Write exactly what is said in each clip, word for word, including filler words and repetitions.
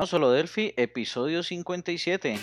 Solo Delphi, episodio cincuenta y siete.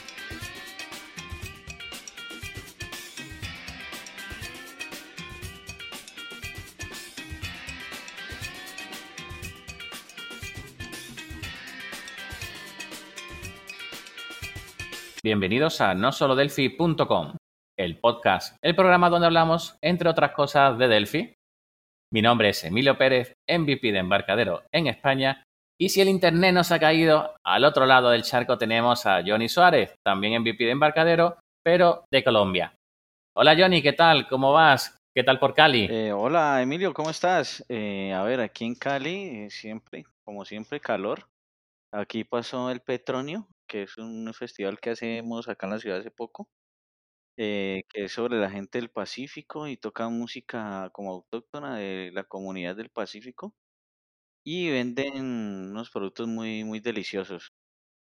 Bienvenidos a no solo delphi punto com, el podcast, el programa donde hablamos, entre otras cosas, de Delphi. Mi nombre es Emilio Pérez, M V P de Embarcadero en España. Y si el internet nos ha caído, al otro lado del charco tenemos a Johnny Suárez, también M V P de Embarcadero, pero de Colombia. Hola Johnny, ¿qué tal? ¿Cómo vas? ¿Qué tal por Cali? Eh, hola Emilio, ¿cómo estás? Eh, a ver, aquí en Cali, eh, siempre, como siempre, calor. Aquí pasó el Petronio, que es un festival que hacemos acá en la ciudad hace poco, eh, que es sobre la gente del Pacífico y toca música como autóctona de la comunidad del Pacífico y venden unos productos muy, muy deliciosos.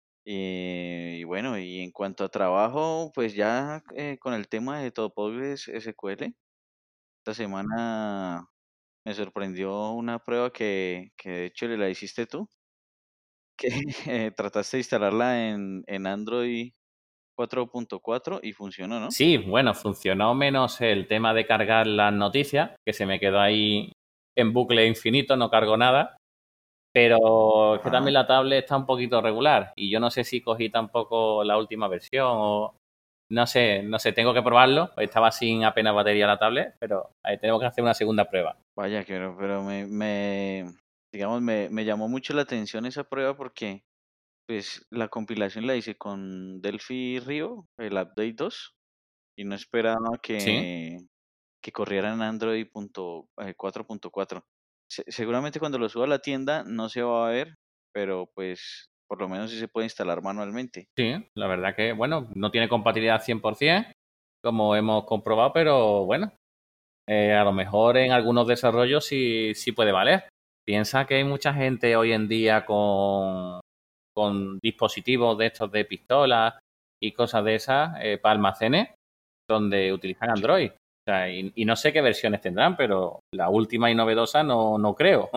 Eh, y bueno, y en cuanto a trabajo, pues ya eh, con el tema de Topogres S Q L, esta semana me sorprendió una prueba que, que de hecho le la hiciste tú, que eh, trataste de instalarla en, en Android cuatro punto cuatro y funcionó, ¿no? Sí, bueno, funcionó menos el tema de cargar las noticias, que se me quedó ahí en bucle infinito, no cargó nada. Pero es que Ajá. también la tablet está un poquito regular y yo no sé si cogí tampoco la última versión o no sé, no sé, tengo que probarlo. Estaba sin apenas batería la tablet, pero ahí tenemos que hacer una segunda prueba. Vaya, que pero, pero me, me, digamos, me, me llamó mucho la atención esa prueba porque pues la compilación la hice con Delphi Rio, el Update dos, y no esperaba Sí, que, que corriera en Android punto, eh, cuatro punto cuatro. Se- seguramente cuando lo suba a la tienda no se va a ver, pero pues por lo menos sí se puede instalar manualmente. sí, la verdad que, bueno, no tiene compatibilidad cien por ciento, como hemos comprobado, pero bueno, eh, a lo mejor en algunos desarrollos sí, sí puede valer. Piensa que hay mucha gente hoy en día con, con dispositivos de estos de pistolas y cosas de esas eh, para almacenes donde utilizan Sí. Android. O sea, y, y no sé qué versiones tendrán, pero la última y novedosa no, no creo.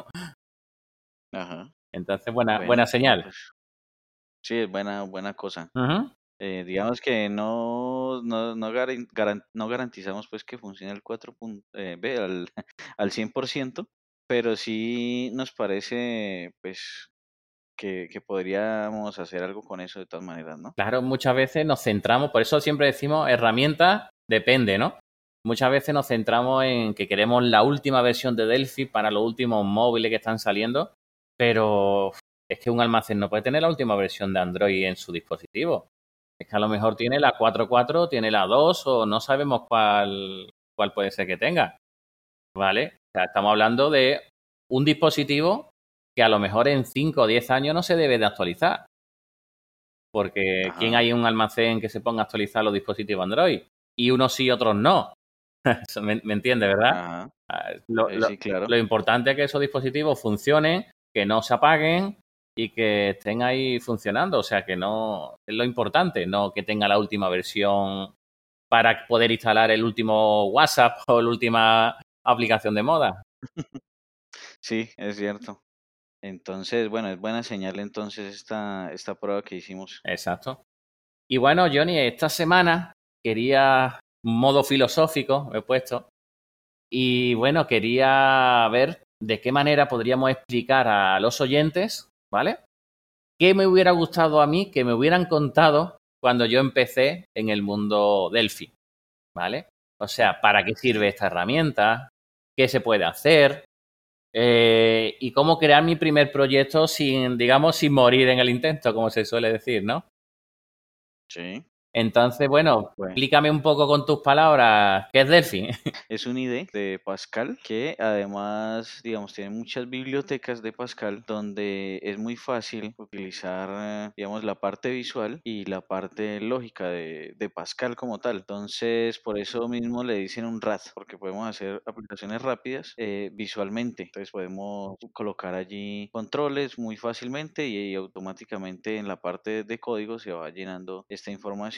Ajá. Entonces, buena, buena Bueno, no, señal. pues sí, es buena, buena cosa. Ujú. Eh, digamos que no, no, no, garan- garan- no garantizamos pues que funcione el cuatro punto, eh, ve, al, al cien por ciento, pero sí nos parece pues que, que podríamos hacer algo con eso de todas maneras, ¿no? Claro, muchas veces nos centramos, por eso siempre decimos herramientas, depende, ¿no? Muchas veces nos centramos en que queremos la última versión de Delphi para los últimos móviles que están saliendo, pero es que un almacén no puede tener la última versión de Android en su dispositivo. Es que a lo mejor tiene la cuatro punto cuatro, tiene la dos o no sabemos cuál, cuál puede ser que tenga, ¿vale? O sea, estamos hablando de un dispositivo que a lo mejor en cinco o diez años no se debe de actualizar. Porque ¿quién Ajá, hay en un almacén que se ponga a actualizar los dispositivos Android? Y unos sí, otros no. Eso ¿Me, me entiende, verdad? ajá, Ah, Lo, eh, lo- sí, claro. lo importante es que esos dispositivos funcionen, que no se apaguen y que estén ahí funcionando. O sea, que no es lo importante, no que tenga la última versión para poder instalar el último WhatsApp o la última aplicación de moda. Sí, es cierto. Entonces, bueno, es buena señal entonces esta, esta prueba que hicimos. Exacto. Y bueno, Johnny, esta semana quería un modo filosófico, me he puesto. Y bueno, quería ver de qué manera podríamos explicar a los oyentes, ¿vale? ¿Qué me hubiera gustado a mí que me hubieran contado cuando yo empecé en el mundo Delphi, ¿vale? O sea, ¿para qué sirve Sí. esta herramienta? ¿Qué se puede hacer? Eh, y cómo crear mi primer proyecto sin, digamos, sin morir en el intento, como se suele decir, ¿no? Sí. Entonces, bueno, Bueno. explícame un poco con tus palabras qué es Delphi. Es un I D de Pascal que además, digamos, tiene muchas bibliotecas de Pascal donde es muy fácil utilizar, eh, digamos, la parte visual y la parte lógica de, de Pascal como tal. Entonces, por eso mismo le dicen un R A D, porque podemos hacer aplicaciones rápidas eh, visualmente. Entonces, podemos colocar allí controles muy fácilmente y, y automáticamente en la parte de código se va llenando esta información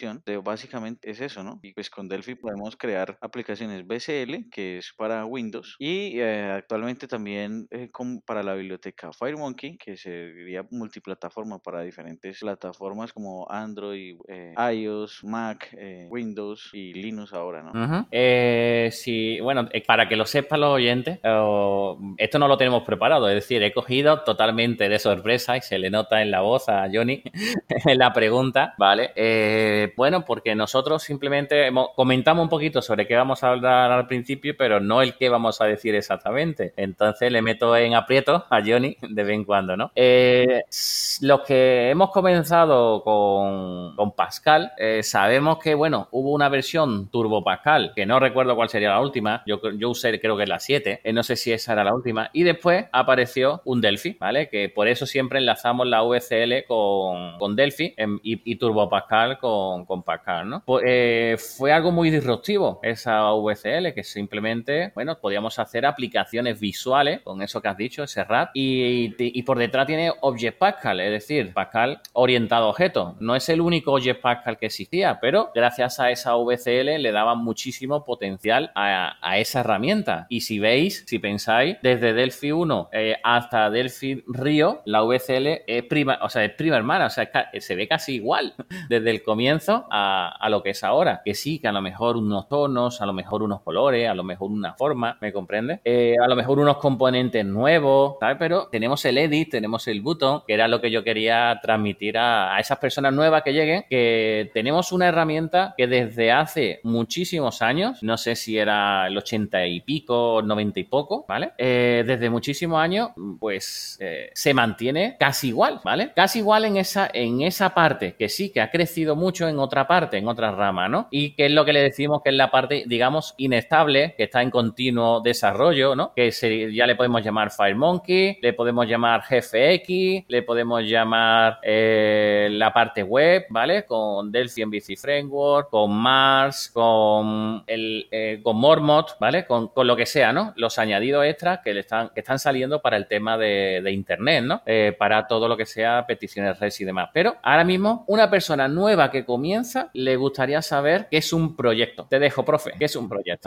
aplicación de básicamente es eso, ¿no? Y pues con Delphi podemos crear aplicaciones B C L, que es para Windows, y eh, actualmente también eh, con- para la biblioteca FireMonkey, que sería multiplataforma para diferentes plataformas como Android, eh, iOS, Mac, eh, Windows y Linux ahora, ¿no? Ujú. Eh, sí, bueno, eh, para que lo sepan los oyentes, eh, esto no lo tenemos preparado, es decir, he cogido totalmente de sorpresa y se le nota en la voz a Johnny en la pregunta, ¿vale? Eh, bueno, porque nosotros simplemente hemos- comentamos un poquito sobre qué vamos a hablar al principio, pero no el qué vamos a decir exactamente. Entonces le meto en aprieto a Johnny de vez en cuando, ¿no? Eh, s- los que hemos comenzado con, con Pascal, eh, sabemos que, bueno, hubo una versión Turbo Pascal, que no recuerdo cuál sería la última, yo, yo usé creo que es la siete, eh, no sé si esa era la última, y después apareció un Delphi, ¿vale? Que por eso siempre enlazamos la V C L con, con Delphi em, y, y Turbo Pascal con, con Pascal, ¿no? Pues, eh, fue algo muy disruptivo esa V C L, que simplemente, bueno, podíamos hacer aplicaciones visuales con eso que has dicho, ese R A P, y, y por detrás tiene Object Pascal, es decir, Pascal orientado a objetos. No es el único Object Pascal que existía, pero gracias a esa V C L le daba muchísimo potencial a, a esa herramienta. Y si veis, si pensáis, desde Delphi uno eh, hasta Delphi Río, la V C L es prima, o sea, es prima hermana, o sea, es ca- se ve casi igual desde el comienzo a, a lo que es ahora. Que sí, que a lo mejor unos tonos, a lo mejor unos colores, a lo mejor una forma, ¿me comprende? Eh, a lo mejor unos componentes nuevos, ¿sabes? Pero tenemos el edit, tenemos el button, que era lo que yo quería transmitir a, a esas personas nuevas que lleguen, que tenemos una herramienta que desde hace muchísimos años, no sé si era el ochenta y pico, noventa y poco, ¿vale? Eh, desde muchísimos años, pues eh, se mantiene casi igual, ¿vale? Casi igual en esa, en esa parte, que sí, que ha crecido mucho en otra parte, en otra rama, ¿no? Y que es lo que le decimos que es la parte, digamos, inestable, que está en continuo desarrollo, ¿no? Que se, ya le podemos llamar FireMonkey, le podemos llamar G F X, le podemos llamar eh, la parte web, ¿vale? Con Delphi M V C Framework, con Mars, con el eh, con Mormot, ¿vale? Con, con lo que sea, ¿no? Los añadidos extras que le están, que están saliendo para el tema de, de internet, ¿no? Eh, para todo lo que sea peticiones REST y demás. Pero ahora mismo, una persona nueva que comienza, le gustaría saber qué es un proyecto. Te dejo, profe, ¿qué es un proyecto?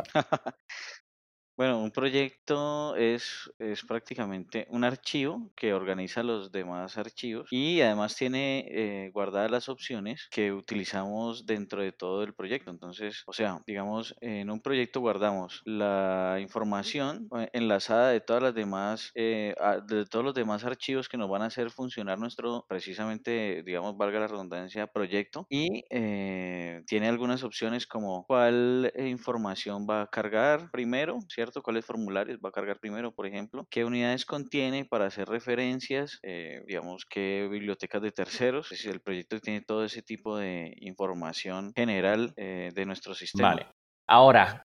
Bueno, un proyecto es, es prácticamente un archivo que organiza los demás archivos y además tiene eh, guardadas las opciones que utilizamos dentro de todo el proyecto. Entonces, o sea, digamos, en un proyecto guardamos la información eh, enlazada de todas las demás, eh, a- de todos los demás archivos que nos van a hacer funcionar nuestro, precisamente, digamos, valga la redundancia, proyecto y eh, tiene algunas opciones como cuál eh, información va a cargar primero, ¿cierto? ¿Cuáles formularios va a cargar primero, por ejemplo? ¿Qué unidades contiene para hacer referencias? Eh, digamos, qué bibliotecas de terceros. Es decir, el proyecto tiene todo ese tipo de información general eh, de nuestro sistema. Vale. Ahora,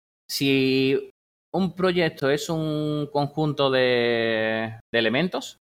si un proyecto es un conjunto de, de elementos,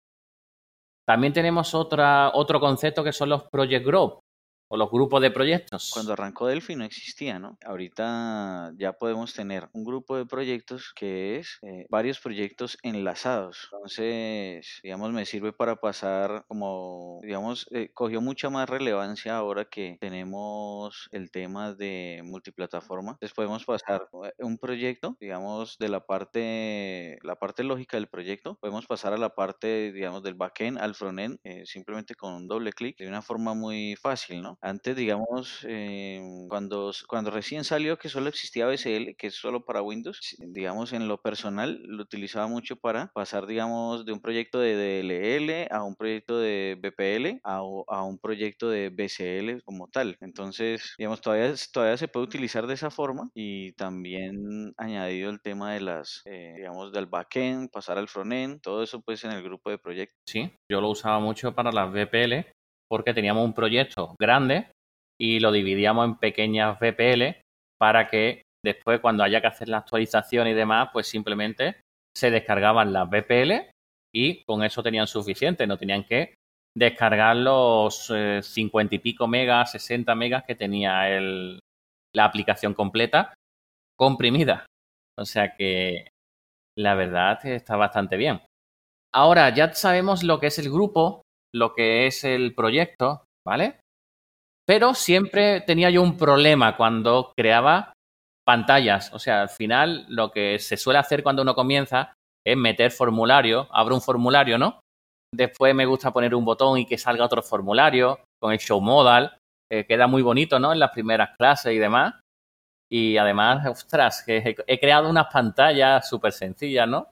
también tenemos otra, otro concepto que son los project group o los grupos de proyectos. Cuando arrancó Delphi no existía, ¿no? Ahorita ya podemos tener un grupo de proyectos que es eh, varios proyectos enlazados. Entonces, digamos, me sirve para pasar como, digamos, eh, cogió mucha más relevancia ahora que tenemos el tema de multiplataforma. Entonces podemos pasar eh, un proyecto, digamos, de la parte, la parte lógica del proyecto, podemos pasar a la parte, digamos, del backend al frontend, eh, simplemente con un doble clic de una forma muy fácil, ¿no? Antes, digamos, eh, cuando, cuando recién salió que solo existía B C L, que es solo para Windows, sí, digamos, en lo personal lo utilizaba mucho para pasar, digamos, de un proyecto de D L L a un proyecto de B P L a, o- a un proyecto de B C L como tal. Entonces, digamos, todavía, es- todavía se puede utilizar de esa forma y también añadido el tema de las, eh, digamos, del backend, pasar al frontend, todo eso pues en el grupo de proyectos. Sí, yo lo usaba mucho para las V P L porque teníamos un proyecto grande y lo dividíamos en pequeñas V P L para que después cuando haya que hacer la actualización y demás, pues simplemente se descargaban las V P L y con eso tenían suficiente, no tenían que descargar los eh, cincuenta y pico megas, sesenta megas que tenía el, la aplicación completa comprimida. O sea que la verdad está bastante bien. Ahora ya sabemos lo que es el grupo, lo que es el proyecto, ¿vale? Pero siempre tenía yo un problema cuando creaba pantallas. O sea, al final lo que se suele hacer cuando uno comienza es meter formulario, abro un formulario, ¿no? Después me gusta poner un botón y que salga otro formulario con el show modal. Eh, queda muy bonito, ¿no? En las primeras clases y demás. Y además, ostras, que he, he creado unas pantallas súper sencillas, ¿no?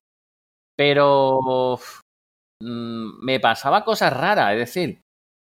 Pero mmm, me pasaba cosas raras, es decir,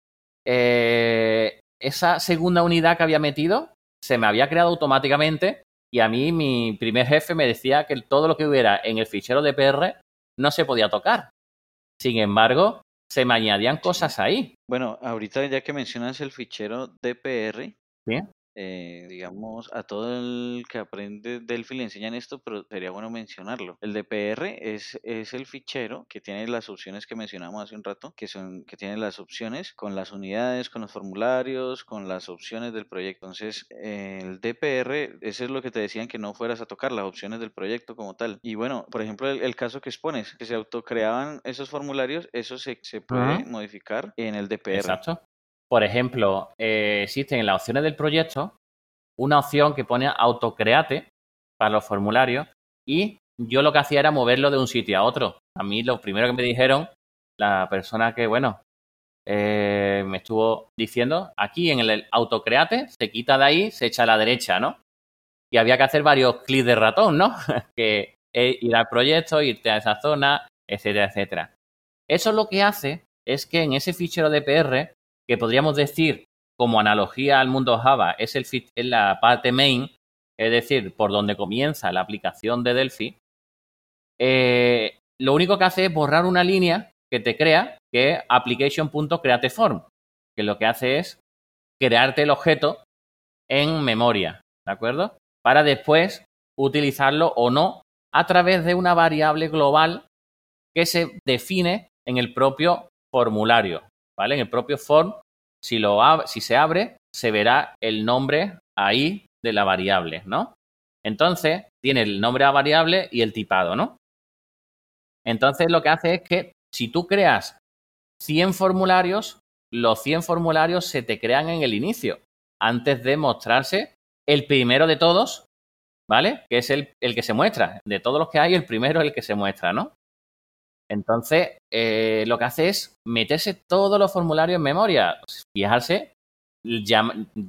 eh, esa segunda unidad que había metido se me había creado automáticamente y a mí mi primer jefe me decía que todo lo que hubiera en el fichero de P R no se podía tocar. Sin embargo, se me añadían cosas ahí. Bueno, ahorita ya que mencionas el fichero D P R, ¿Sí? eh, digamos, a todo el que aprende Delphi le enseñan esto, pero sería bueno mencionarlo. El D P R es, es el fichero que tiene las opciones que mencionamos hace un rato, que son, que tiene las opciones con las unidades, con los formularios, con las opciones del proyecto. Entonces, eh, el D P R, eso es lo que te decían que no fueras a tocar, las opciones del proyecto como tal. Y bueno, por ejemplo, el, el caso que expones, que se autocreaban esos formularios, eso se, se puede Uh-huh. modificar en el D P R. Exacto. Por ejemplo, eh, existen en las opciones del proyecto una opción que pone autocreate para los formularios y yo lo que hacía era moverlo de un sitio a otro. A mí lo primero que me dijeron, la persona que, bueno, eh, me estuvo diciendo, aquí en el autocreate se quita de ahí, se echa a la derecha, ¿no? Y había que hacer varios clics de ratón, ¿no? que es ir al proyecto, irte a esa zona, etcétera, etcétera. Eso lo que hace es que en ese fichero de P R, que podríamos decir como analogía al mundo Java, es, el, es la parte main, es decir, por donde comienza la aplicación de Delphi, eh, lo único que hace es borrar una línea que te crea, que es application.createForm, que lo que hace es crearte el objeto en memoria, ¿de acuerdo? Para después utilizarlo o no a través de una variable global que se define en el propio formulario, ¿vale? En el propio form, si, lo si se abre, se verá el nombre ahí de la variable, ¿no? Entonces, tiene el nombre de la variable y el tipado, ¿no? Entonces, lo que hace es que si tú creas cien formularios, los cien formularios se te crean en el inicio, antes de mostrarse el primero de todos, ¿vale? Que es el, el que se muestra. De todos los que hay, el primero es el que se muestra, ¿no? Entonces, eh, lo que hace es meterse todos los formularios en memoria. Fijarse ya,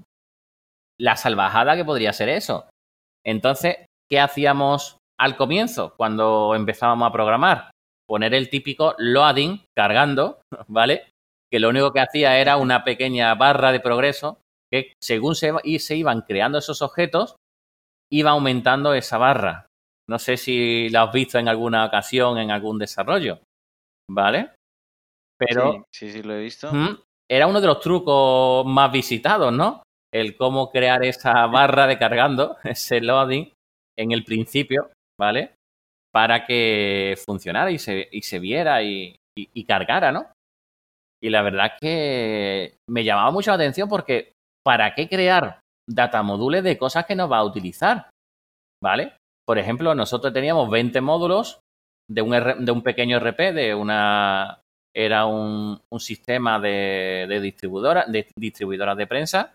la salvajada que podría ser eso. Entonces, ¿qué hacíamos al comienzo cuando empezábamos a programar? Poner el típico loading cargando, ¿vale? Que lo único que hacía era una pequeña barra de progreso que según se, y se iban creando esos objetos, iba aumentando esa barra. No sé si la has visto en alguna ocasión en algún desarrollo, ¿vale? Pero sí, sí, sí, lo he visto. ¿hmm? Era uno de los trucos más visitados, ¿no? El cómo crear esa barra de cargando, ese loading, en el principio, ¿vale? Para que funcionara y se, y se viera y, y, y cargara, ¿no? Y la verdad es que me llamaba mucho la atención porque ¿para qué crear datamodules de cosas que no va a utilizar? ¿Vale? Por ejemplo, nosotros teníamos veinte módulos de un, R, de un pequeño R P, de una... Era un, un sistema de, de, distribuidora, de distribuidoras de prensa.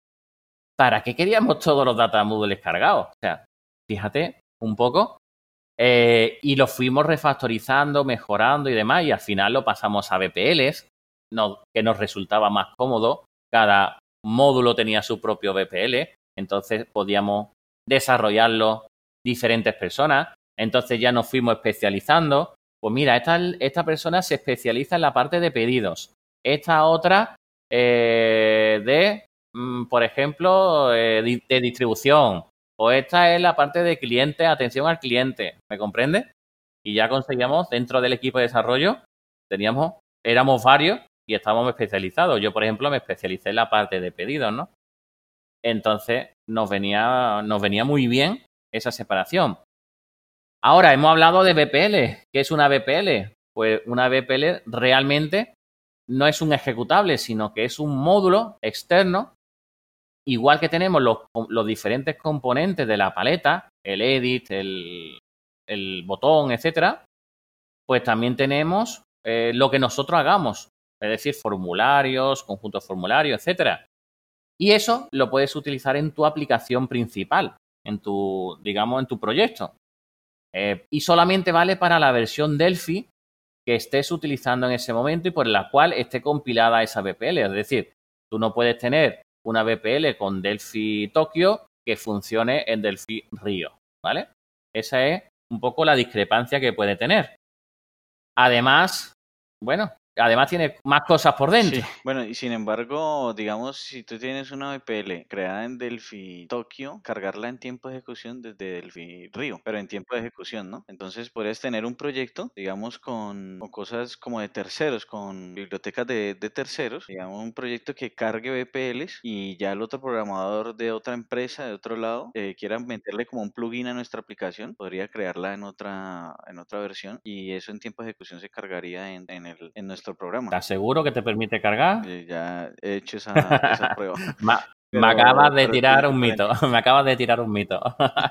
¿Para qué queríamos todos los datamodules cargados? O sea, fíjate un poco. Eh, y lo fuimos refactorizando, mejorando y demás. Y al final lo pasamos a V P Ls, no, que nos resultaba más cómodo. Cada módulo tenía su propio V P L. Entonces podíamos desarrollarlo diferentes personas. Entonces ya nos fuimos especializando. Pues mira, esta, esta persona se especializa en la parte de pedidos. Esta otra eh, de, mm, por ejemplo, eh, de, de distribución. O esta es la parte de cliente, atención al cliente. ¿Me comprende? Y ya conseguíamos, dentro del equipo de desarrollo, teníamos, éramos varios y estábamos especializados. Yo, por ejemplo, me especialicé en la parte de pedidos, ¿no? Entonces, nos venía, nos venía muy bien esa separación. Ahora, hemos hablado de V P L. ¿Qué es una V P L? Pues una V P L realmente no es un ejecutable, sino que es un módulo externo. Igual que tenemos los, los diferentes componentes de la paleta, el edit, el, el botón, etcétera, pues también tenemos eh, lo que nosotros hagamos. Es decir, formularios, conjuntos formularios, etcétera. Y eso lo puedes utilizar en tu aplicación principal, en tu, digamos, en tu proyecto. Eh, y solamente vale para la versión Delphi que estés utilizando en ese momento y por la cual esté compilada esa V P L. Es decir, tú no puedes tener una V P L con Delphi Tokio que funcione en Delphi Río, ¿vale? Esa es un poco la discrepancia que puede tener. Además, bueno, además tiene más cosas por dentro. Sí, bueno, y sin embargo, digamos, si tú tienes una V P L creada en Delphi Tokio, cargarla en tiempo de ejecución desde Delphi Río, pero en tiempo de ejecución, ¿no? Entonces puedes tener un proyecto, digamos, con, con cosas como de terceros, con bibliotecas de, de terceros, digamos, un proyecto que cargue V P Ls y ya el otro programador de otra empresa, de otro lado, eh, quiera meterle como un plugin a nuestra aplicación, podría crearla en otra, en otra versión y eso en tiempo de ejecución se cargaría en, en, el, en nuestro programa. ¿Estás seguro que te permite cargar? Eh, ya he hecho esa, esa prueba. me, me Pero, acabas de pero es bien tirar un mito. diferente. Me acabas de tirar un mito.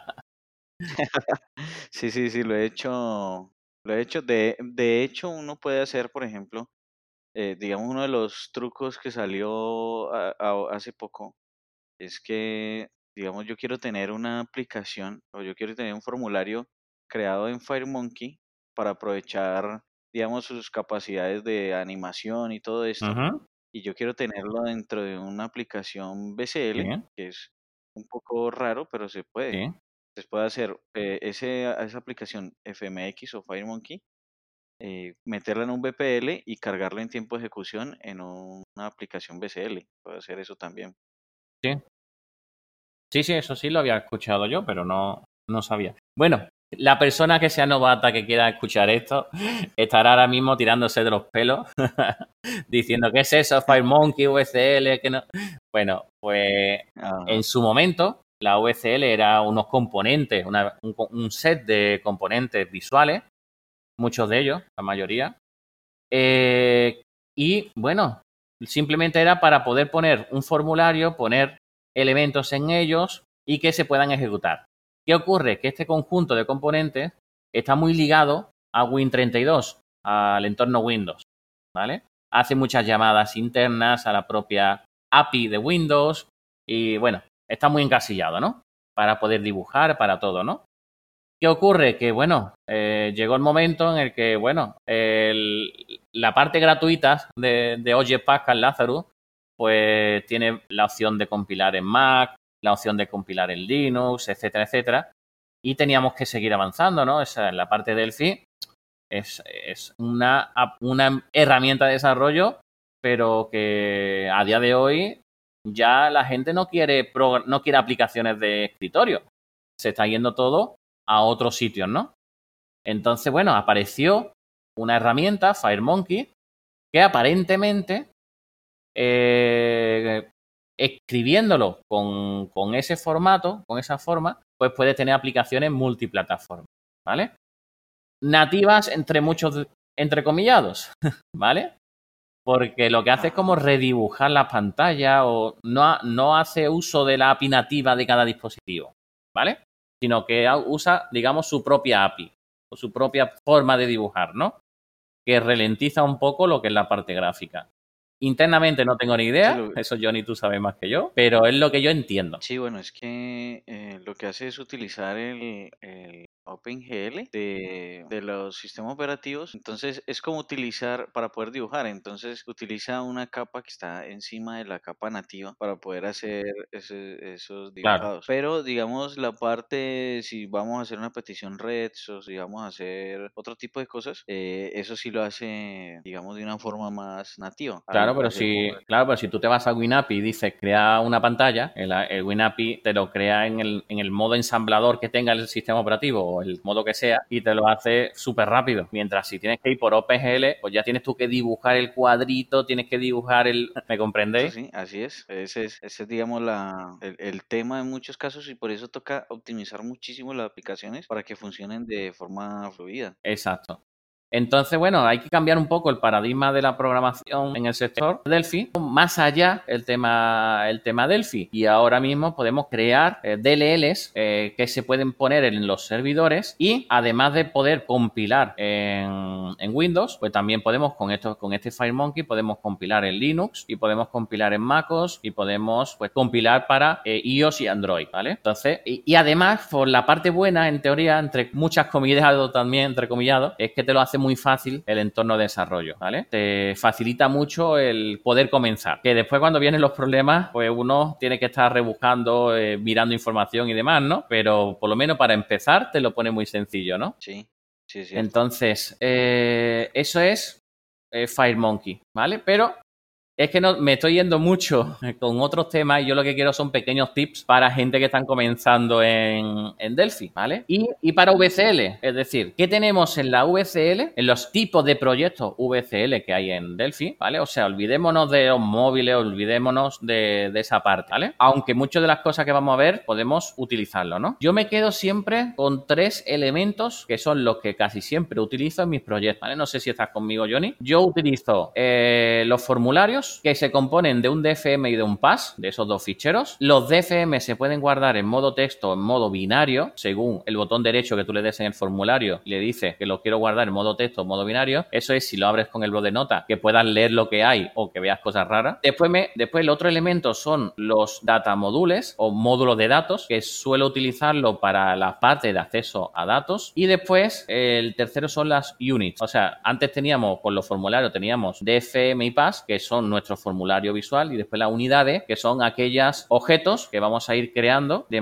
Sí, sí, sí, lo he hecho. Lo he hecho. De, de hecho, uno puede hacer, por ejemplo, eh, digamos, uno de los trucos que salió a- a- hace poco es que, digamos, yo quiero tener una aplicación o yo quiero tener un formulario creado en FireMonkey para aprovechar, digamos, sus capacidades de animación y todo esto. Ujú, Y yo quiero tenerlo dentro de una aplicación B C L, sí, que es un poco raro, pero se puede. sí. Se puede hacer eh, ese, a esa aplicación F M X o FireMonkey, eh, meterla en un V P L y cargarla en tiempo de ejecución en un- una aplicación B C L. Puede hacer eso también. Sí, sí, sí, eso sí lo había escuchado yo, pero no, no sabía. Bueno, la persona que sea novata que quiera escuchar esto estará ahora mismo tirándose de los pelos diciendo, ¿qué es eso? FireMonkey, V C L, que no. Bueno, pues Ajá. en su momento la V C L era unos componentes, una- un, co- un set de componentes visuales, muchos de ellos, la mayoría. Eh, y bueno, simplemente era para poder poner un formulario, poner elementos en ellos y que se puedan ejecutar. ¿Qué ocurre? Que este conjunto de componentes está muy ligado a Win treinta y dos, al entorno Windows, ¿vale? Hace muchas llamadas internas a la propia A P I de Windows y bueno, está muy encasillado, ¿no? Para poder dibujar, para todo, ¿no? ¿Qué ocurre? Que, bueno, eh, llegó el momento en el que, bueno, el- la parte gratuita de, de O J Pascal Lazarus, pues tiene la opción de compilar en Mac, la opción de compilar en Linux, etcétera, etcétera. Y teníamos que seguir avanzando, ¿no? Esa, la parte de Delphi es, es una, una herramienta de desarrollo, pero que a día de hoy ya la gente no quiere, pro- no quiere aplicaciones de escritorio. Se está yendo todo a otros sitios, ¿no? Entonces, bueno, apareció una herramienta, FireMonkey, que aparentemente, eh, escribiéndolo con, con ese formato, con esa forma, pues puede tener aplicaciones multiplataforma, ¿vale? Nativas entre muchos entrecomillados, ¿vale? Porque lo que hace es como Ajá. redibujar la pantalla o no, ha- no hace uso de la A P I nativa de cada dispositivo, ¿vale? Sino que ha- usa, digamos, su propia A P I o su propia forma de dibujar, ¿no? Que ralentiza un poco lo que es la parte gráfica. Internamente no tengo ni Sí, idea, lo, eso Johnny tú sabes más que yo, pero es lo que yo entiendo. sí, bueno, es que eh, lo que hace es utilizar el, el OpenGL de, de los sistemas operativos. Entonces es como utilizar para poder dibujar. Entonces utiliza una capa que está encima de la capa nativa para poder hacer ese- esos Claro. dibujados. Pero digamos la parte, si vamos a hacer una petición red o si vamos a hacer otro tipo de cosas, eh, eso sí lo hace, digamos, de una forma más nativa. Claro, Al pero hacer si, como... claro, pero si tú te vas a WinAPI y dices crea una pantalla, el, el WinAPI te lo crea en el, en el modo ensamblador que tenga el sistema operativo o el modo que sea y te lo hace súper rápido. Mientras si tienes que ir por OpenGL, pues ya tienes tú que dibujar el cuadrito, tienes que dibujar el... ¿Me Eso comprendéis? sí, así es. Ese es, ese es digamos, la, el, el tema en muchos casos y por eso toca optimizar muchísimo las aplicaciones para que funcionen de forma fluida. Exacto. Entonces, bueno, hay que cambiar un poco el paradigma de la programación en el sector Delphi, más allá el tema, el tema Delphi. Y ahora mismo podemos crear eh, D L Ls eh, que se pueden poner en los servidores y además de poder compilar en, en Windows, pues también podemos con esto, con este FireMonkey podemos compilar en Linux y podemos compilar en MacOS y podemos pues compilar para eh, iOS y Android, ¿vale? Entonces, y, y además, por la parte buena, en teoría, entre muchas comillado también, entre comillado, es que te lo hace muy fácil el entorno de desarrollo, ¿vale? Te facilita mucho el poder comenzar. Que después cuando vienen los problemas, pues uno tiene que estar rebuscando, eh, mirando información y demás, ¿no? Pero por lo menos para empezar te lo pone muy sencillo, ¿no? Sí, sí, es cierto. Entonces, eh, eso es eh, FireMonkey, ¿vale? Pero es que no, me estoy yendo mucho con otros temas y yo lo que quiero son pequeños tips para gente que están comenzando en, en Delphi, ¿vale? Y, y para V C L, es decir, ¿qué tenemos en la V C L? En los tipos de proyectos V C L que hay en Delphi, ¿vale? O sea, olvidémonos de los móviles, olvidémonos de, de esa parte, ¿vale? Aunque muchas de las cosas que vamos a ver podemos utilizarlo, ¿no? Yo me quedo siempre con tres elementos que son los que casi siempre utilizo en mis proyectos, ¿vale? No sé si estás conmigo, Johnny. Yo utilizo eh, los formularios que se componen de un D F M y de un P A S, de esos dos ficheros. Los D F M se pueden guardar en modo texto o en modo binario, según el botón derecho que tú le des en el formulario y le dices que lo quiero guardar en modo texto o modo binario. Eso es si lo abres con el blog de notas, que puedas leer lo que hay o que veas cosas raras. Después, me, después el otro elemento son los data modules o módulos de datos, que suelo utilizarlo para la parte de acceso a datos. Y después el tercero son las units. O sea, antes teníamos, con los formularios teníamos D F M y P A S, que son nuestro formulario visual, y después las unidades, que son aquellos objetos que vamos a ir creando de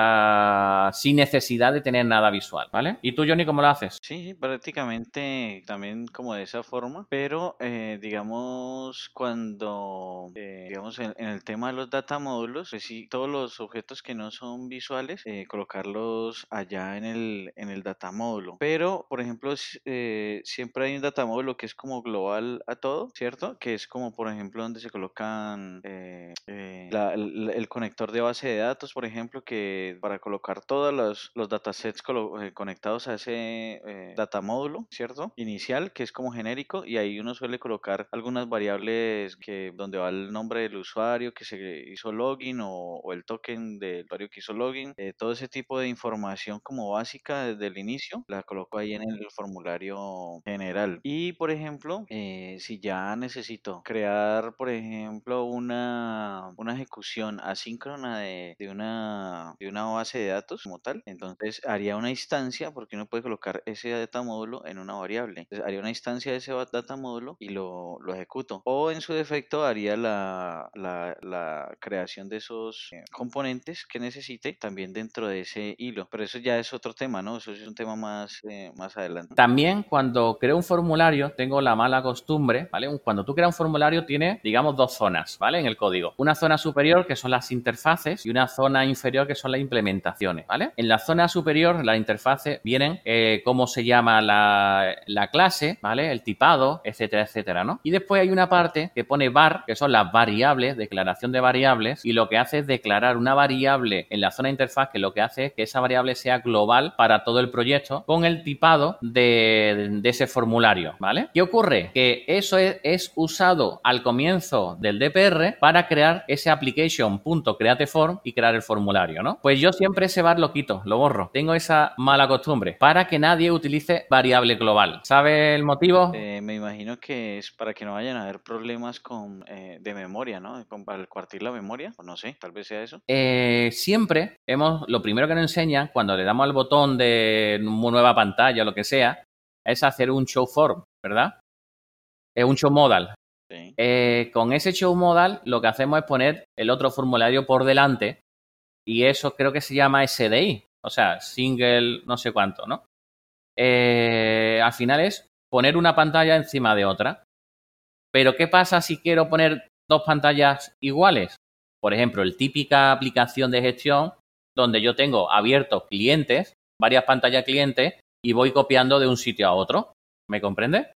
manera sin necesidad de tener nada visual, ¿vale? ¿Y tú, Johnny, cómo lo haces? Sí, prácticamente también como de esa forma, pero eh, digamos cuando, eh, digamos en, en el tema de los data módulos, pues sí, todos los objetos que no son visuales, eh, colocarlos allá en el, en el data módulo. Pero, por ejemplo, s- eh, siempre hay un data módulo que es como global a todo, ¿cierto? Que es como, por ejemplo, donde se colocan eh, eh, la- el, el conector de base de datos, por ejemplo, que para colocar todos los, los datasets colo- eh, conectados a ese eh, data módulo, ¿cierto? Inicial, que es como genérico, y ahí uno suele colocar algunas variables que donde va el nombre del usuario que se hizo login o, o el token del usuario que hizo login, eh, todo ese tipo de información como básica desde el inicio, la coloco ahí en el formulario general. Y por ejemplo, eh, si ya necesito crear, por ejemplo, una, una ejecución asíncrona de, de una, de una base de datos como tal, entonces haría una instancia, porque uno puede colocar ese data módulo en una variable. Entonces haría una instancia de ese ba- data módulo y lo, lo ejecuto. O en su defecto haría la, la, la creación de esos eh, componentes que necesite también dentro de ese hilo. Pero eso ya es otro tema, ¿no? Eso es un tema más, eh, más adelante. También cuando creo un formulario tengo la mala costumbre, ¿vale? Un- Cuando tú creas un formulario tiene, digamos, dos zonas, ¿vale? En el código. Una zona superior que son las interfaces y una zona inferior que son las implementaciones, ¿vale? En la zona superior, las interfaces vienen eh, cómo se llama la, la clase, ¿vale? El tipado, etcétera, etcétera, ¿no? Y después hay una parte que pone var, que son las variables, declaración de variables, y lo que hace es declarar una variable en la zona de interfaz que lo que hace es que esa variable sea global para todo el proyecto con el tipado de, de ese formulario, ¿vale? ¿Qué ocurre? Que eso es, es usado al comienzo del D P R para crear ese application.createForm y crear el formulario, ¿no? Pues yo siempre ese var lo quito, lo borro. Tengo esa mala costumbre para que nadie utilice variable global. ¿Sabe el motivo? Eh, me imagino que es para que no vayan a haber problemas con eh, de memoria, ¿no? Con, para compartir la memoria, o no sé, tal vez sea eso. Eh, siempre hemos, lo primero que nos enseñan cuando le damos al botón de nueva pantalla o lo que sea, es hacer un show form, ¿verdad? Es un show modal. Sí. Eh, con ese show modal lo que hacemos es poner el otro formulario por delante y eso creo que se llama S D I, o sea, single no sé cuánto, ¿no? Eh, al final es poner una pantalla encima de otra. Pero ¿qué pasa si quiero poner dos pantallas iguales? Por ejemplo, el típica aplicación de gestión donde yo tengo abiertos clientes, varias pantallas clientes, y voy copiando de un sitio a otro. ¿Me comprende?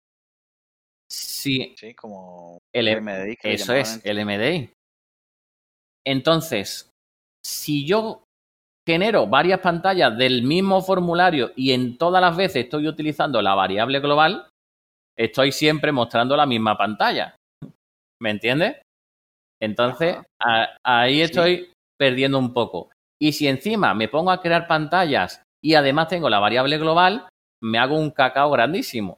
Sí, Sí, como el, el M D I que le eso llamaban es, antes. el M D I. Entonces, si yo genero varias pantallas del mismo formulario y en todas las veces estoy utilizando la variable global, estoy siempre mostrando la misma pantalla. ¿Me entiendes? Entonces, a, ahí estoy sí. perdiendo un poco. Y si encima me pongo a crear pantallas y además tengo la variable global, me hago un cacao grandísimo.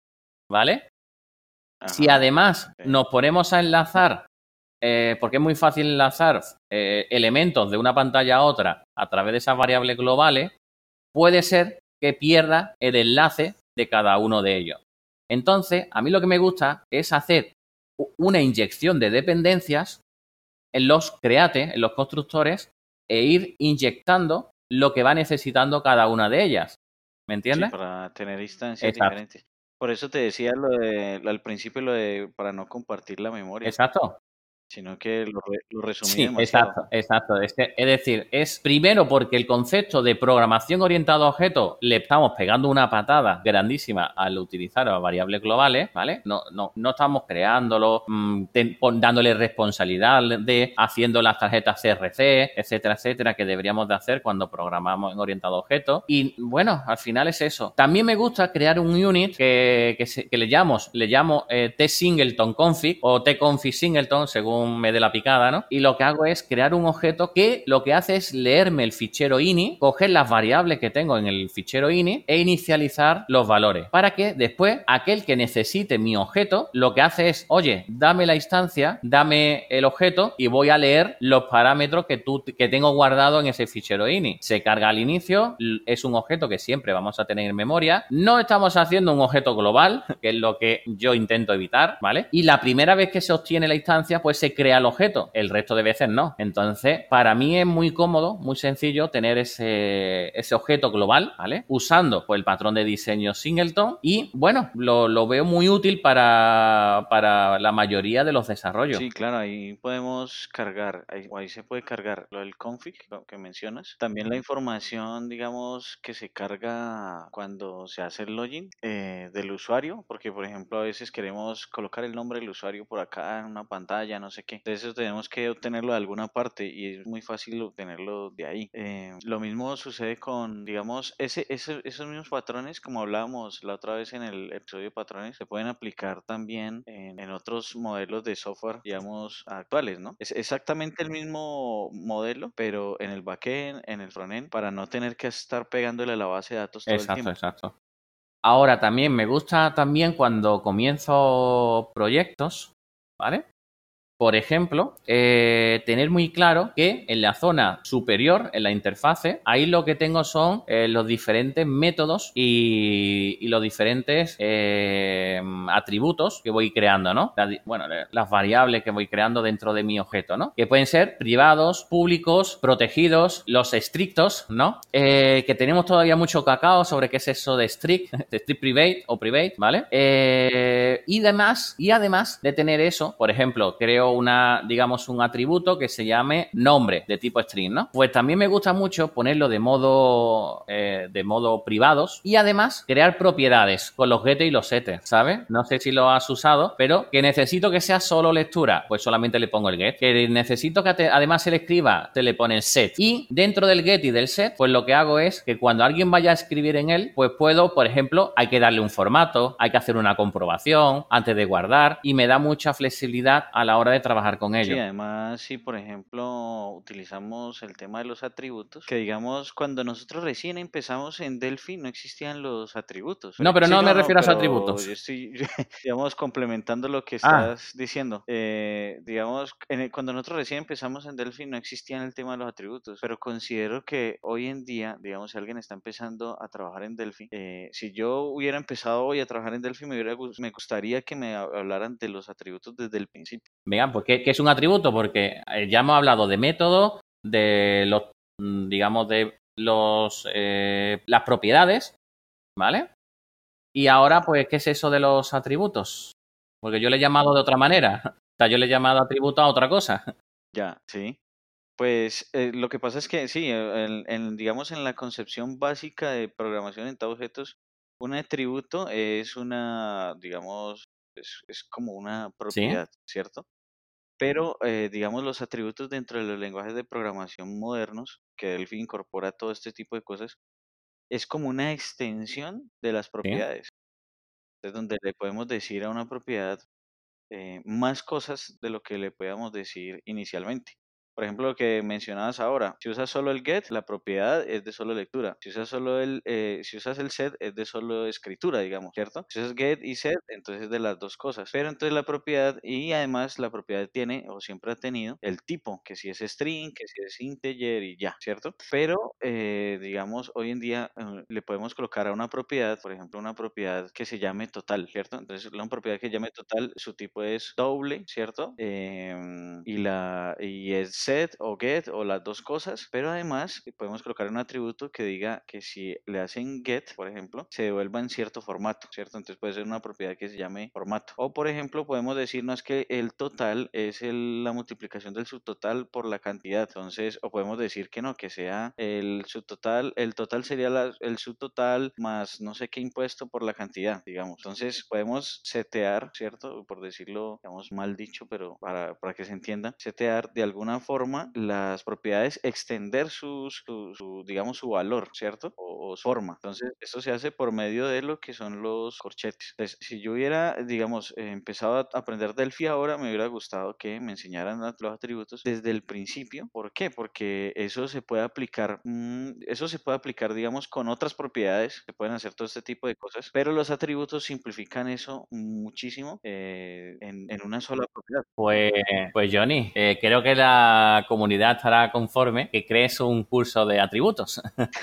¿Vale? Ajá. Si además okay. nos ponemos a enlazar, eh, porque es muy fácil enlazar eh, elementos de una pantalla a otra a través de esas variables globales, puede ser que pierda el enlace de cada uno de ellos. Entonces, a mí lo que me gusta es hacer una inyección de dependencias en los create, en los constructores, e ir inyectando lo que va necesitando cada una de ellas. ¿Me entiendes? Sí, para tener instancias Exacto. diferentes. Por eso te decía lo de al principio lo de para no compartir la memoria. Exacto. Sino que lo, re, lo resumí sí, demasiado. Exacto, exacto. Es, que, es decir, es primero porque el concepto de programación orientada a objetos le estamos pegando una patada grandísima al utilizar las variables globales, ¿vale? No, no, no estamos creándolo, mmm, ten, dándole responsabilidad de haciendo las tarjetas C R C, etcétera, etcétera, que deberíamos de hacer cuando programamos en orientado a objetos. Y bueno, al final es eso. También me gusta crear un unit que, que, se, que le llamo, le llamo eh, T-Singleton Config o T-Config Singleton, según me dé la picada, ¿no? Y lo que hago es crear un objeto que lo que hace es leerme el fichero ini, coger las variables que tengo en el fichero ini e inicializar los valores para que después aquel que necesite mi objeto lo que hace es, oye, dame la instancia, dame el objeto y voy a leer los parámetros que, tú, que tengo guardado en ese fichero ini. Se carga al inicio, es un objeto que siempre vamos a tener en memoria. No estamos haciendo un objeto global, que es lo que yo intento evitar, ¿vale? Y la primera vez que se obtiene la instancia, pues se crea el objeto, el resto de veces no. Entonces, para mí es muy cómodo, muy sencillo tener ese, ese objeto global, ¿vale? Usando pues, el patrón de diseño Singleton y, bueno, lo, lo veo muy útil para, para la mayoría de los desarrollos. Sí, claro, ahí podemos cargar, ahí, ahí se puede cargar lo del config que mencionas. También la información, digamos, que se carga cuando se hace el login eh, del usuario, porque, por ejemplo, a veces queremos colocar el nombre del usuario por acá en una pantalla, no sé qué. Entonces tenemos que obtenerlo de alguna parte y es muy fácil obtenerlo de ahí. Eh, lo mismo sucede con, digamos, ese, ese, esos mismos patrones, como hablábamos la otra vez en el episodio de patrones, se pueden aplicar también en, en otros modelos de software, digamos, actuales, ¿no? Es exactamente el mismo modelo, pero en el backend, en el frontend, para no tener que estar pegándole a la base de datos todo exacto, el tiempo. Exacto, exacto. Ahora también me gusta también cuando comienzo proyectos, ¿vale? Por ejemplo, eh, tener muy claro que en la zona superior, en la interfase, ahí lo que tengo son eh, los diferentes métodos y, y los diferentes eh, atributos que voy creando, ¿no? La, bueno, las variables que voy creando dentro de mi objeto, ¿no? Que pueden ser privados, públicos, protegidos, los estrictos, ¿no? Eh, que tenemos todavía mucho cacao sobre qué es eso de strict, de strict private o private, ¿vale? Eh, y demás, y además de tener eso, por ejemplo, creo una, digamos, un atributo que se llame nombre de tipo string, ¿no? Pues también me gusta mucho ponerlo de modo eh, de modo privados y además crear propiedades con los getter y los setter, ¿sabes? No sé si lo has usado, pero que necesito que sea solo lectura, pues solamente le pongo el get. Que necesito que te, además se le escriba, te le pone el set. Y dentro del get y del set, pues lo que hago es que cuando alguien vaya a escribir en él, pues puedo, por ejemplo, hay que darle un formato, hay que hacer una comprobación antes de guardar y me da mucha flexibilidad a la hora de trabajar con ello. Sí, además, si por ejemplo utilizamos el tema de los atributos, que digamos, cuando nosotros recién empezamos en Delphi no existían los atributos. No, pero sí, no, no, me no, refiero a los pero atributos. yo estoy, digamos, complementando lo que Ah, estás diciendo. Eh, digamos, en el- cuando nosotros recién empezamos en Delphi no existían el tema de los atributos, pero considero que hoy en día, digamos, si alguien está empezando a trabajar en Delphi, eh, si yo hubiera empezado hoy a trabajar en Delphi, me, hubiera, gus- me gustaría que me hablaran de los atributos desde el principio. venga, pues ¿qué, qué es un atributo? Porque eh, ya hemos hablado de métodos, de los, mm, digamos, de los eh, las propiedades, ¿vale? Y ahora, pues, ¿qué es eso de los atributos? Porque yo le he llamado de otra manera. O sea, yo le he llamado atributo a otra cosa. Ya, sí. Pues eh, lo que pasa es que sí, eh, en, en, digamos en la concepción básica de programación en objetos, un atributo es una, digamos, es, es como una ¿Sí? propiedad, ¿cierto? Pero, eh, digamos, los atributos dentro de los lenguajes de programación modernos, que Delphi incorpora todo este tipo de cosas, es como una extensión de las ¿Sí? propiedades. Es donde le podemos decir a una propiedad eh, más cosas de lo que le podíamos decir inicialmente. Por ejemplo, lo que mencionabas ahora, si usas solo el get, la propiedad es de solo lectura. Si usas solo el, eh, si usas el set, es de solo escritura, digamos, ¿cierto? Si usas get y set, entonces es de las dos cosas. Pero entonces la propiedad, y además la propiedad tiene, o siempre ha tenido, el tipo, que si es string, que si es integer y ya, ¿cierto? Pero, eh, digamos, hoy en día eh, le podemos colocar a una propiedad, por ejemplo, una propiedad que se llame total, ¿cierto? Entonces, una propiedad que llame total, su tipo es doble, ¿cierto? Em, y la y es set o get o las dos cosas, pero además podemos colocar un atributo que diga que si le hacen get, por ejemplo, se devuelva en cierto formato, ¿cierto? Entonces puede ser una propiedad que se llame formato. O por ejemplo, podemos decirnos que el total es el- la multiplicación del subtotal por la cantidad. Entonces, o podemos decir que no, que sea el subtotal, el total sería la- el subtotal más no sé qué impuesto por la cantidad, digamos. Entonces, podemos setear, ¿cierto? Por decirlo, digamos, mal dicho, pero para, para que se entienda, setear de alguna forma las propiedades, extender su, su, su, digamos, su valor, ¿cierto? O, o su forma. Entonces, esto se hace por medio de lo que son los corchetes. Entonces, si yo hubiera, digamos, eh, empezado a aprender Delphi ahora, me hubiera gustado que me enseñaran a- los atributos desde el principio. ¿Por qué? Porque eso se puede aplicar, mm, eso se puede aplicar, digamos, con otras propiedades, se pueden hacer todo este tipo de cosas, pero los atributos simplifican eso muchísimo eh, en, en una sola propiedad. Pues, pues Johnny, eh, creo que la comunidad estará conforme que crees un curso de atributos.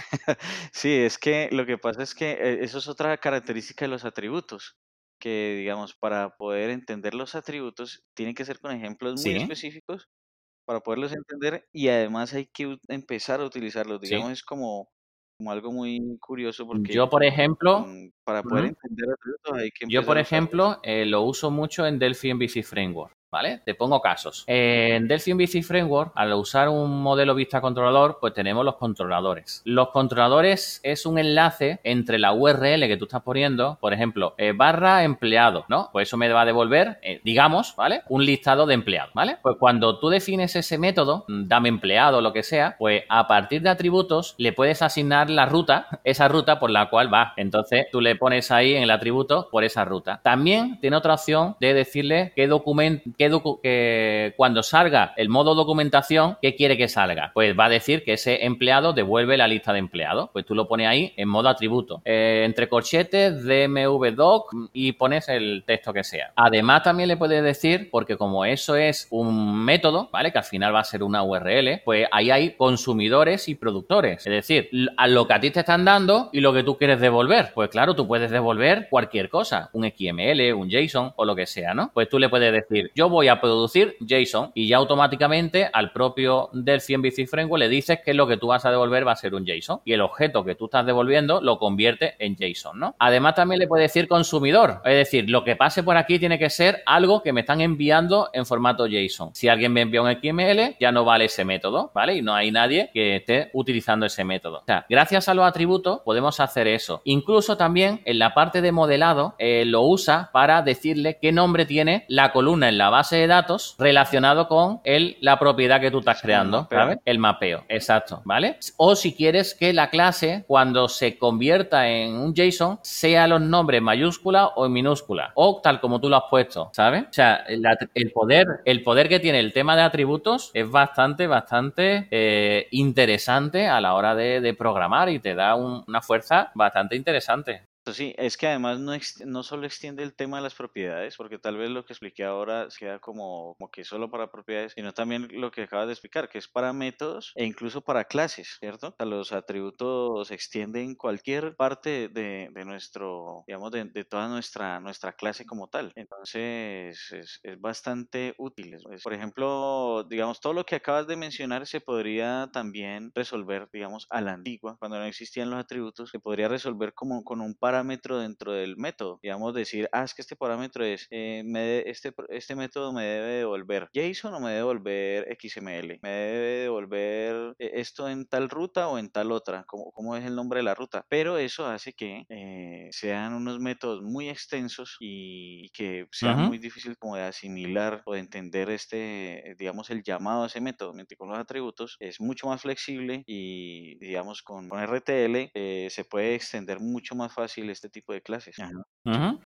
Sí, es que lo que pasa es que eh, eso es otra característica de los atributos, que digamos, para poder entender los atributos, tienen que ser con ejemplos muy Sí, específicos para poderlos entender y además hay que u- empezar a utilizarlos. sí. Digamos, es como, como algo muy curioso porque Yo, por ejemplo, mm, para poder ujú, entender atributos hay que yo, empezar por a usarlos. ejemplo, eh, lo uso mucho en Delphi M V C Framework, ¿vale? Te pongo casos. Eh, en Delphi M V C Framework, al usar un modelo vista controlador, pues tenemos los controladores. Los controladores es un enlace entre la U R L que tú estás poniendo, por ejemplo, eh, barra empleado, ¿no? Pues eso me va a devolver, eh, digamos, ¿vale? Un listado de empleados, ¿vale? Pues cuando tú defines ese método, mm, dame empleado, lo que sea, pues a partir de atributos le puedes asignar la ruta, esa ruta por la cual va. Entonces tú le pones ahí en el atributo por esa ruta. También tiene otra opción de decirle qué documento, qué docu que cuando salga el modo documentación, ¿qué quiere que salga? Pues va a decir que ese empleado devuelve la lista de empleados. Pues tú lo pones ahí en modo atributo. Eh, entre corchetes, dmvdoc y pones el texto que sea. Además, también le puedes decir, porque como eso es un método, ¿vale? Que al final va a ser una U R L, pues ahí hay consumidores y productores. Es decir, a lo que a ti te están dando y lo que tú quieres devolver. Pues claro, tú puedes devolver cualquier cosa, un X M L, un JSON o lo que sea, ¿no? Pues tú le puedes decir, yo voy a producir JSON y ya automáticamente al propio Delphi M V C Framework le dices que lo que tú vas a devolver va a ser un JSON y el objeto que tú estás devolviendo lo convierte en JSON, ¿no? Además también le puedes decir consumidor, es decir, lo que pase por aquí tiene que ser algo que me están enviando en formato JSON. Si alguien me envía un X M L, ya no vale ese método, ¿vale? Y no hay nadie que esté utilizando ese método. O sea, gracias a los atributos podemos hacer eso. Incluso también en la parte de modelado eh, lo usa para decirle qué nombre tiene la columna en la base de datos relacionado con el, la propiedad que tú estás Es como el creando, mapeo. ¿sabes? El mapeo, exacto, ¿vale? O si quieres que la clase, cuando se convierta en un JSON, sea los nombres en mayúscula o en minúscula, o tal como tú lo has puesto, ¿sabes? O sea, el, el poder, el poder que tiene el tema de atributos es bastante, bastante eh, interesante a la hora de, de programar y te da un, una fuerza bastante interesante. Pues sí, es que además no, ex- no solo extiende el tema de las propiedades, porque tal vez lo que expliqué ahora queda como, como que solo para propiedades, sino también lo que acabas de explicar, que es para métodos e incluso para clases, ¿cierto? O sea, los atributos extienden cualquier parte de, de nuestro, digamos, de, de toda nuestra, nuestra clase como tal. Entonces, es, es bastante útil. Es- por ejemplo, digamos, todo lo que acabas de mencionar se podría también resolver, digamos, a la antigua, cuando no existían los atributos, se podría resolver como con un parámetro dentro del método. Digamos, decir, ah, es que este parámetro es, eh, me de- este, pro- este método me debe devolver JSON o me debe devolver X M L, me debe devolver eh, esto en tal ruta o en tal otra, como, como es el nombre de la ruta. Pero eso hace que eh, sean unos métodos muy extensos y, y que Uh sea -huh. muy difícil como de asimilar o de entender este, eh, digamos, el llamado a ese método. Mientras con los atributos es mucho más flexible y, digamos, con, con R T L eh, se puede extender mucho más fácil este tipo de clases. Uh -huh.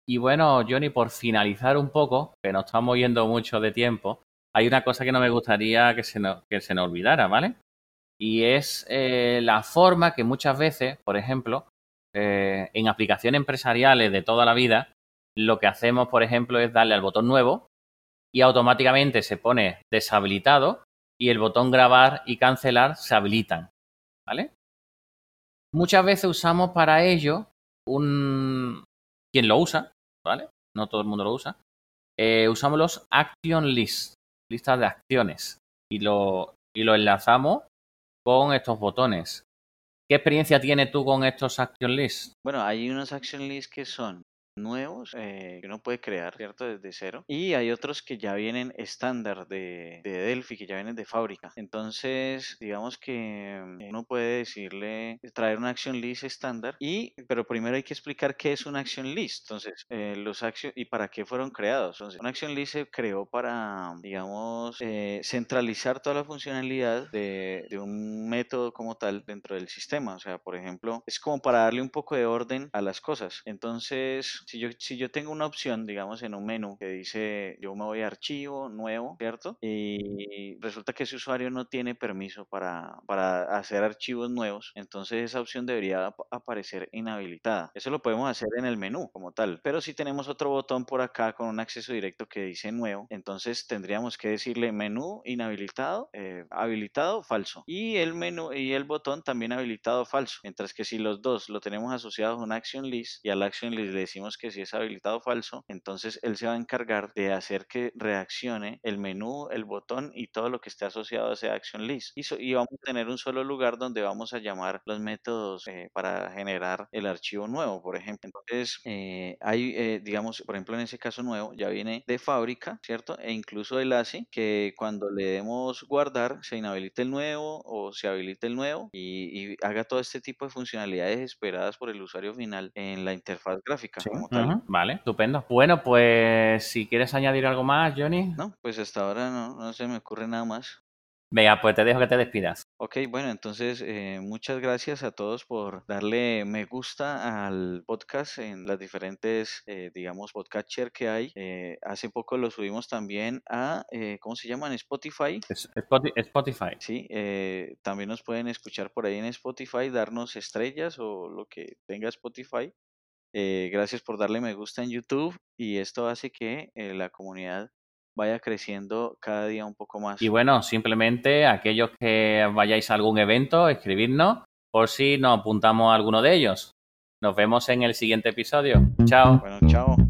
Y bueno, Johnny, por finalizar un poco, que nos estamos yendo mucho de tiempo, hay una cosa que no me gustaría que se nos, que se nos olvidara, ¿vale? Y es eh, la forma que muchas veces, por ejemplo, eh, en aplicaciones empresariales de toda la vida, lo que hacemos, por ejemplo, es darle al botón nuevo y automáticamente se pone deshabilitado y el botón grabar y cancelar se habilitan, ¿vale? Muchas veces usamos para ello un... quien lo usa, ¿vale? No todo el mundo lo usa. Eh, usamos los action lists, listas de acciones, y lo, y lo enlazamos con estos botones. ¿Qué experiencia tienes tú con estos action lists? Bueno, hay unos action lists que son nuevos, eh, que uno puede crear, ¿cierto? Desde cero. Y hay otros que ya vienen estándar de, de Delphi, que ya vienen de fábrica. Entonces, digamos que mm, uno puede decirle, traer una action list estándar, y, pero primero hay que explicar qué es una action list. Entonces, eh, los action y para qué fueron creados. Entonces, una action list se creó para, digamos, eh, centralizar toda la funcionalidad de, de un método como tal dentro del sistema. O sea, por ejemplo, es como para darle un poco de orden a las cosas. Entonces, si yo, si yo tengo una opción, digamos, en un menú que dice yo me voy a archivo nuevo, ¿cierto? Y resulta que ese usuario no tiene permiso para, para hacer archivos nuevos, entonces esa opción debería ap- aparecer inhabilitada. Eso lo podemos hacer en el menú como tal, pero si tenemos otro botón por acá con un acceso directo que dice nuevo, entonces tendríamos que decirle menú inhabilitado, eh, habilitado, falso. Y el menú y el botón también habilitado, falso. Mientras que si los dos lo tenemos asociados a una action list y a la action list le decimos que si es habilitado o falso, entonces él se va a encargar de hacer que reaccione el menú, el botón y todo lo que esté asociado a esa action list. Y, so- y vamos a tener un solo lugar donde vamos a llamar los métodos eh, para generar el archivo nuevo, por ejemplo. Entonces, eh, hay, eh, digamos, por ejemplo, en ese caso nuevo, ya viene de fábrica, ¿cierto? E incluso el ASI, que cuando le demos guardar, se inhabilite el nuevo o se habilite el nuevo y, y haga todo este tipo de funcionalidades esperadas por el usuario final en la interfaz gráfica Sí. como tal. Ujú, vale, estupendo. Bueno, pues si quieres añadir algo más, Johnny. No, pues hasta ahora no, no se me ocurre nada más. Venga, pues te dejo que te despidas. Ok, bueno, entonces eh, muchas gracias a todos por darle me gusta al podcast en las diferentes, eh, digamos, podcatcher que hay. Eh, hace poco lo subimos también a, eh, ¿cómo se llaman? Spotify. Es- Spoti- Spotify. Sí, eh, también nos pueden escuchar por ahí en Spotify, darnos estrellas o lo que tenga Spotify. Eh, gracias por darle me gusta en YouTube y esto hace que eh, la comunidad vaya creciendo cada día un poco Y más. bueno, simplemente aquellos que vayáis a algún evento, escribidnos por si nos apuntamos a alguno de ellos. Nos vemos en el siguiente episodio. Chao. Bueno, chao.